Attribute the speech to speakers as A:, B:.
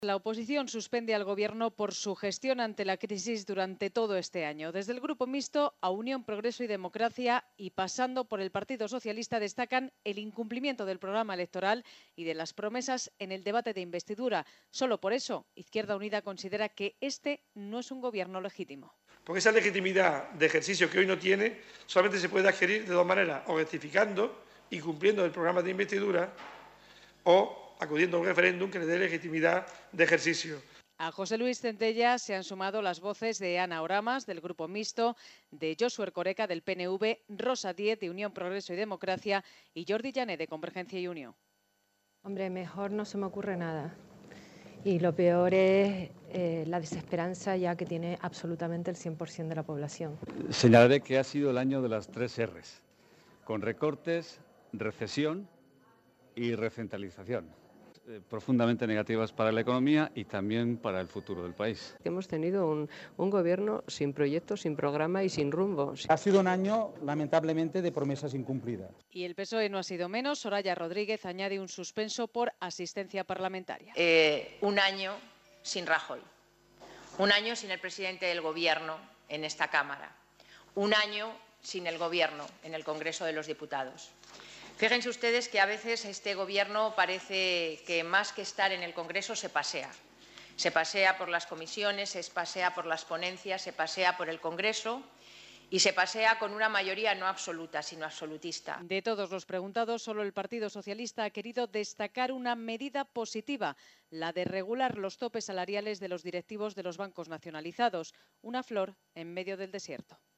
A: La oposición suspende al Gobierno por su gestión ante la crisis durante todo este año. Desde el Grupo Mixto a Unión, Progreso y Democracia y pasando por el Partido Socialista destacan el incumplimiento del programa electoral y de las promesas en el debate de investidura. Solo por eso, Izquierda Unida considera que este no es un gobierno legítimo.
B: Porque esa legitimidad de ejercicio que hoy no tiene solamente se puede adquirir de dos maneras, o rectificando y cumpliendo el programa de investidura o acudiendo a un referéndum que le dé legitimidad de ejercicio.
A: A José Luis Centella se han sumado las voces de Ana Oramas, del Grupo Mixto, de Josu Erkoreka, del PNV, Rosa Díez, de Unión, Progreso y Democracia, y Jordi Jané, de Convergencia y Unión.
C: Hombre, mejor no se me ocurre nada. Y lo peor es la desesperanza ya que tiene absolutamente el 100% de la población.
D: Señalaré que ha sido el año de las 3 R's, con recortes, recesión y recentralización, profundamente negativas para la economía y también para el futuro del país.
E: Hemos tenido un gobierno sin proyecto, sin programa y sin rumbo.
F: Ha sido un año, lamentablemente, de promesas incumplidas.
A: Y el PSOE no ha sido menos. Soraya Rodríguez añade un suspenso por asistencia parlamentaria.
G: Un año sin Rajoy, un año sin el presidente del Gobierno en esta Cámara, un año sin el Gobierno en el Congreso de los Diputados. Fíjense ustedes que a veces este Gobierno parece que más que estar en el Congreso se pasea. Se pasea por las comisiones, se pasea por las ponencias, se pasea por el Congreso y se pasea con una mayoría no absoluta, sino absolutista.
A: De todos los preguntados, solo el Partido Socialista ha querido destacar una medida positiva, la de regular los topes salariales de los directivos de los bancos nacionalizados, una flor en medio del desierto.